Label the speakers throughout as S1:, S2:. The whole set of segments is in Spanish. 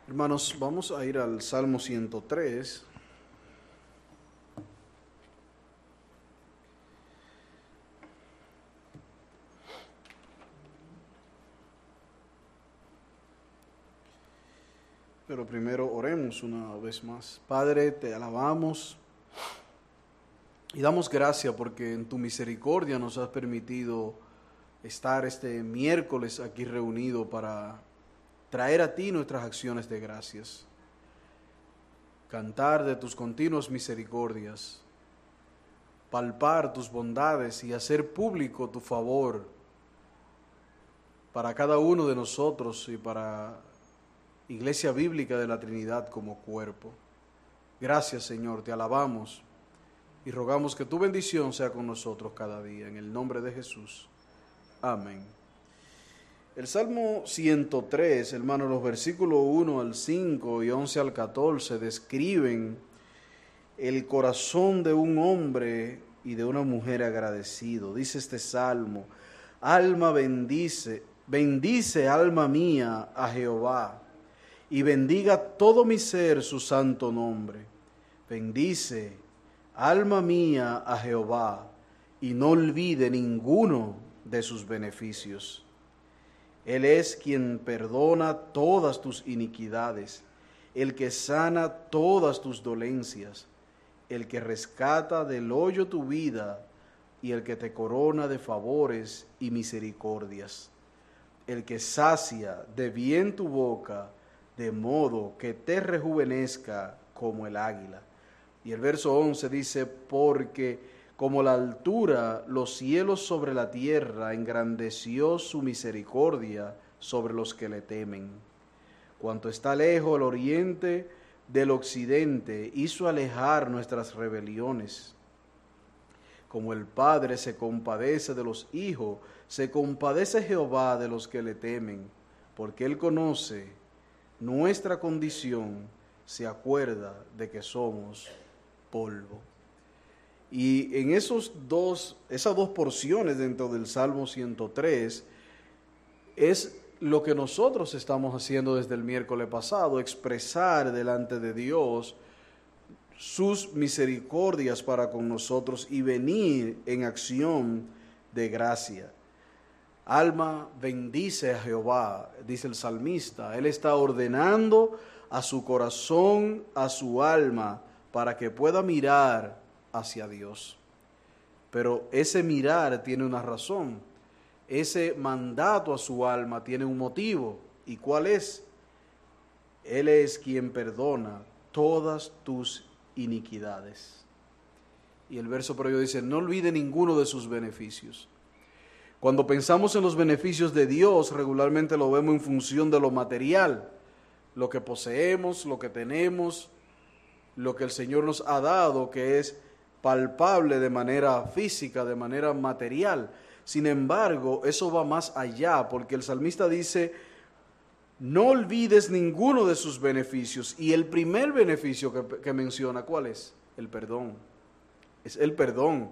S1: Hermanos, vamos a ir al Salmo 103. Pero primero oremos una vez más. Padre, te alabamos y damos gracias porque en tu misericordia nos has permitido estar este miércoles aquí reunido para traer a ti nuestras acciones de gracias, cantar de tus continuas misericordias, palpar tus bondades y hacer público tu favor para cada uno de nosotros y para Iglesia Bíblica de la Trinidad como cuerpo. Gracias, Señor, te alabamos y rogamos que tu bendición sea con nosotros cada día, en el nombre de Jesús. Amén. El Salmo 103, hermanos, los versículos 1 al 5 y 11 al 14 describen el corazón de un hombre y de una mujer agradecido. Dice este salmo: alma bendice, bendice alma mía a Jehová, y bendiga todo mi ser su santo nombre. Bendice alma mía a Jehová, y no olvide ninguno de sus beneficios. Él es quien perdona todas tus iniquidades, el que sana todas tus dolencias, el que rescata del hoyo tu vida y el que te corona de favores y misericordias, el que sacia de bien tu boca, de modo que te rejuvenezca como el águila. Y el verso 11 dice: porque como la altura, los cielos sobre la tierra, engrandeció su misericordia sobre los que le temen. Cuanto está lejos el oriente del occidente, hizo alejar nuestras rebeliones. Como el Padre se compadece de los hijos, se compadece Jehová de los que le temen, porque Él conoce nuestra condición, se acuerda de que somos polvo. Y en esas dos porciones dentro del Salmo 103 es lo que nosotros estamos haciendo desde el miércoles pasado: expresar delante de Dios sus misericordias para con nosotros y venir en acción de gracia. Alma bendice a Jehová, dice el salmista. Él está ordenando a su corazón, a su alma, para que pueda mirar hacia Dios. Pero ese mirar tiene una razón. Ese mandato a su alma tiene un motivo. ¿Y cuál es? Él es quien perdona todas tus iniquidades. Y el verso previo dice: no olvide ninguno de sus beneficios. Cuando pensamos en los beneficios de Dios, regularmente lo vemos en función de lo material, lo que poseemos, lo que tenemos, lo que el Señor nos ha dado, que es palpable de manera física, de manera material. Sin embargo, eso va más allá, porque el salmista dice: no olvides ninguno de sus beneficios. Y el primer beneficio que menciona, ¿cuál es? El perdón. Es el perdón.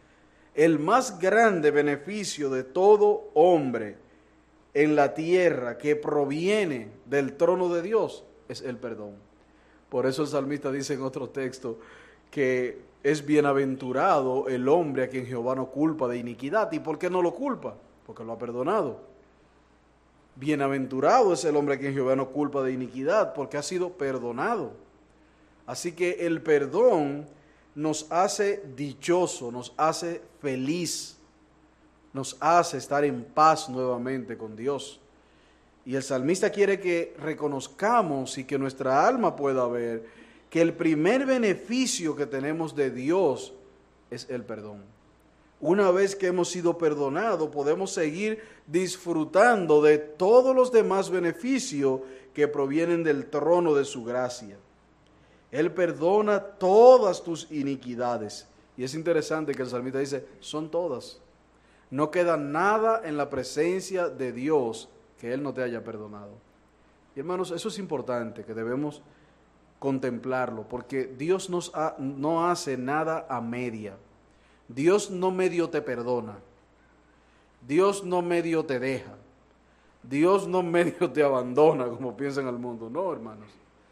S1: El más grande beneficio de todo hombre en la tierra que proviene del trono de Dios es el perdón. Por eso el salmista dice en otro texto que es bienaventurado el hombre a quien Jehová no culpa de iniquidad. ¿Y por qué no lo culpa? Porque lo ha perdonado. Bienaventurado es el hombre a quien Jehová no culpa de iniquidad, porque ha sido perdonado. Así que el perdón nos hace dichoso, nos hace feliz, nos hace estar en paz nuevamente con Dios. Y el salmista quiere que reconozcamos y que nuestra alma pueda ver que el primer beneficio que tenemos de Dios es el perdón. Una vez que hemos sido perdonados, podemos seguir disfrutando de todos los demás beneficios que provienen del trono de su gracia. Él perdona todas tus iniquidades. Y es interesante que el salmista dice: son todas. No queda nada en la presencia de Dios que Él no te haya perdonado. Y hermanos, eso es importante, que debemos contemplarlo, porque Dios no hace nada a media. Dios no medio te perdona. Dios no medio te deja. Dios no medio te abandona como piensan el mundo, no, hermanos.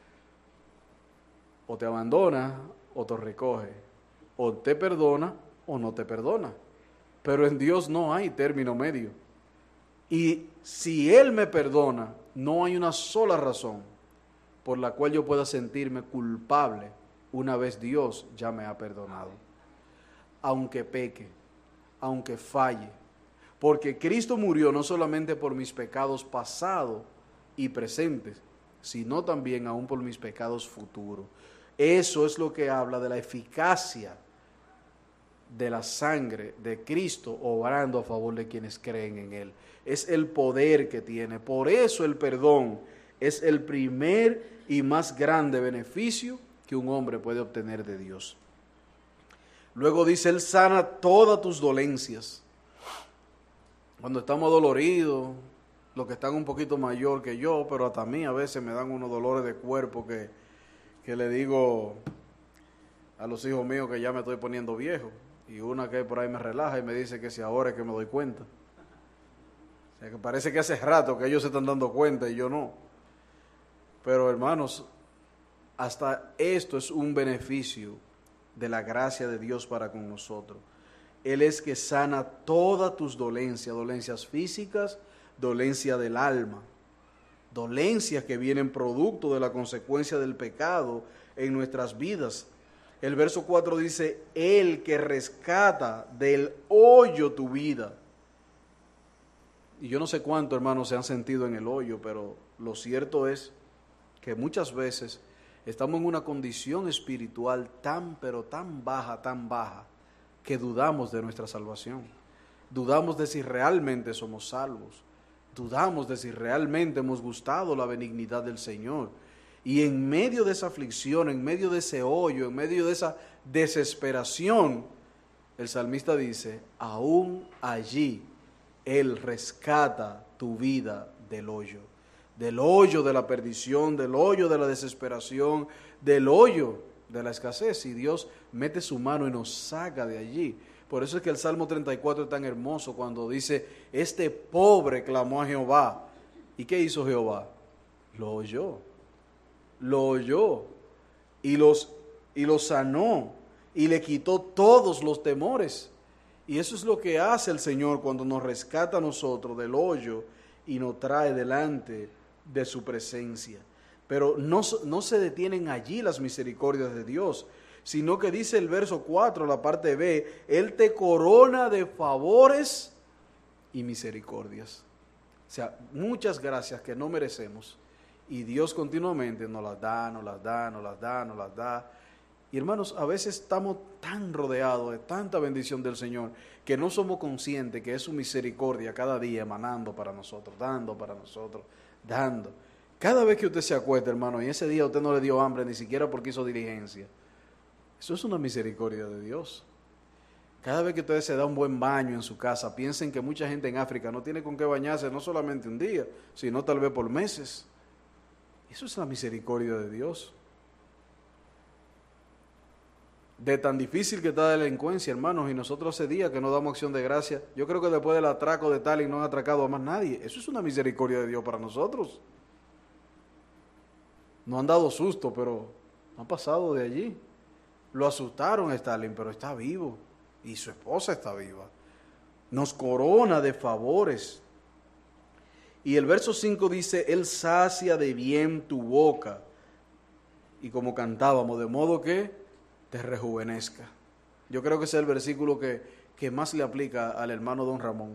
S1: O te abandona o te recoge, o te perdona o no te perdona. Pero en Dios no hay término medio. Y si Él me perdona, no hay una sola razón por la cual yo pueda sentirme culpable una vez Dios ya me ha perdonado. Aunque peque, aunque falle, porque Cristo murió no solamente por mis pecados pasados y presentes, sino también aún por mis pecados futuros. Eso es lo que habla de la eficacia de la sangre de Cristo obrando a favor de quienes creen en Él. Es el poder que tiene. Por eso el perdón es el primer y más grande beneficio que un hombre puede obtener de Dios. Luego dice, Él sana todas tus dolencias. Cuando estamos doloridos, los que están un poquito mayor que yo, pero hasta a mí a veces me dan unos dolores de cuerpo que le digo a los hijos míos que ya me estoy poniendo viejo. Y una que por ahí me relaja y me dice que si ahora es que me doy cuenta. O sea, que parece que hace rato que ellos se están dando cuenta y yo no. Pero hermanos, hasta esto es un beneficio de la gracia de Dios para con nosotros. Él es que sana todas tus dolencias, dolencias físicas, dolencias del alma, dolencias que vienen producto de la consecuencia del pecado en nuestras vidas. El verso 4 dice, Él que rescata del hoyo tu vida. Y yo no sé cuánto, hermanos, se han sentido en el hoyo, pero lo cierto es que muchas veces estamos en una condición espiritual pero tan baja, que dudamos de nuestra salvación. Dudamos de si realmente somos salvos. Dudamos de si realmente hemos gustado la benignidad del Señor. Y en medio de esa aflicción, en medio de ese hoyo, en medio de esa desesperación, el salmista dice, aún allí Él rescata tu vida del hoyo de la perdición, del hoyo de la desesperación, del hoyo de la escasez. Y Dios mete su mano y nos saca de allí. Por eso es que el Salmo 34 es tan hermoso cuando dice, este pobre clamó a Jehová. ¿Y qué hizo Jehová? Lo oyó y lo sanó y le quitó todos los temores. Y eso es lo que hace el Señor cuando nos rescata a nosotros del hoyo y nos trae delante de su presencia. Pero no se detienen allí las misericordias de Dios, sino que dice el verso 4, la parte B, Él te corona de favores y misericordias. O sea, muchas gracias que no merecemos. Y Dios continuamente nos las da. Y hermanos, a veces estamos tan rodeados de tanta bendición del Señor que no somos conscientes que es su misericordia cada día emanando para nosotros, dando para nosotros, dando. Cada vez que usted se acuesta, hermano, y ese día usted no le dio hambre ni siquiera porque hizo diligencia, eso es una misericordia de Dios. Cada vez que usted se da un buen baño en su casa, piensen que mucha gente en África no tiene con qué bañarse no solamente un día, sino tal vez por meses. Eso es la misericordia de Dios. De tan difícil que está la delincuencia, hermanos, y nosotros ese día que no damos acción de gracia, yo creo que después del atraco de Tallinn no han atracado a más nadie. Eso es una misericordia de Dios para nosotros. No han dado susto, pero no han pasado de allí. Lo asustaron a Stalin, pero está vivo, y su esposa está viva. Nos corona de favores. Y el verso 5 dice, Él sacia de bien tu boca. Y como cantábamos, de modo que te rejuvenezca. Yo creo que ese es el versículo que más le aplica al hermano don Ramón.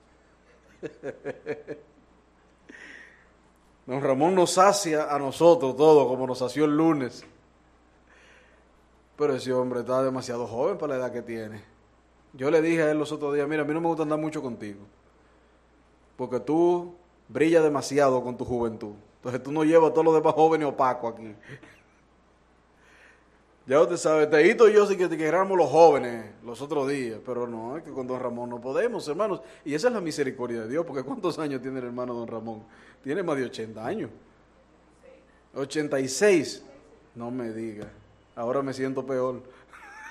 S1: Don Ramón nos sacia a nosotros todo, como nos sació el lunes. Pero ese hombre está demasiado joven para la edad que tiene. Yo le dije a él los otros días, mira, a mí no me gusta andar mucho contigo, porque tú brillas demasiado con tu juventud. Entonces tú no llevas a todos los demás jóvenes opacos aquí. Ya usted sabe, Teito y yo sí que queramos los jóvenes los otros días, pero no, es que con don Ramón no podemos, hermanos. Y esa es la misericordia de Dios, porque ¿cuántos años tiene el hermano don Ramón? Tiene más de 80 años. 86. No me diga. Ahora me siento peor.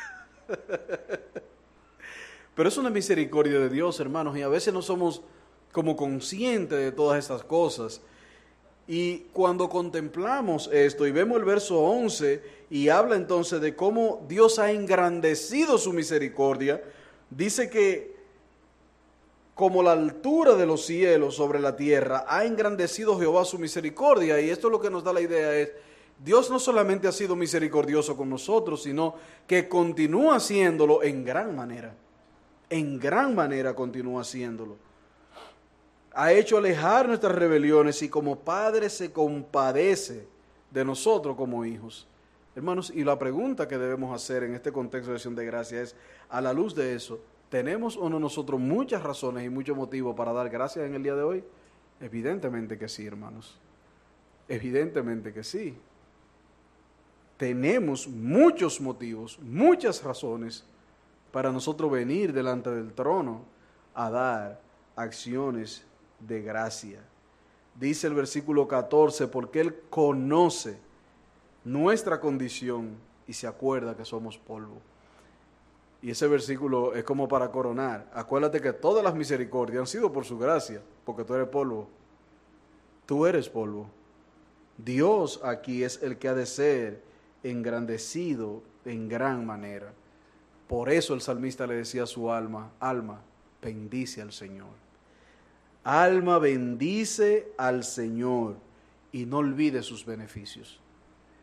S1: Pero es una misericordia de Dios, hermanos, y a veces no somos como consciente de todas estas cosas. Y cuando contemplamos esto y vemos el verso 11 y habla entonces de cómo Dios ha engrandecido su misericordia, dice que como la altura de los cielos sobre la tierra, ha engrandecido Jehová su misericordia. Y esto es lo que nos da la idea es, Dios no solamente ha sido misericordioso con nosotros, sino que continúa haciéndolo en gran manera. En gran manera continúa haciéndolo. Ha hecho alejar nuestras rebeliones y como Padre se compadece de nosotros como hijos. Hermanos, y la pregunta que debemos hacer en este contexto de acción de gracia es, a la luz de eso, ¿tenemos o no nosotros muchas razones y muchos motivos para dar gracias en el día de hoy? Evidentemente que sí, hermanos. Evidentemente que sí. Tenemos muchos motivos, muchas razones para nosotros venir delante del trono a dar acciones de gracia. Dice el versículo 14, porque Él conoce nuestra condición y se acuerda que somos polvo. Y ese versículo es como para coronar. Acuérdate que todas las misericordias han sido por su gracia, porque tú eres polvo. Tú eres polvo. Dios aquí es el que ha de ser engrandecido en gran manera. Por eso el salmista le decía a su alma, alma, bendice al Señor. Alma, bendice al Señor y no olvide sus beneficios.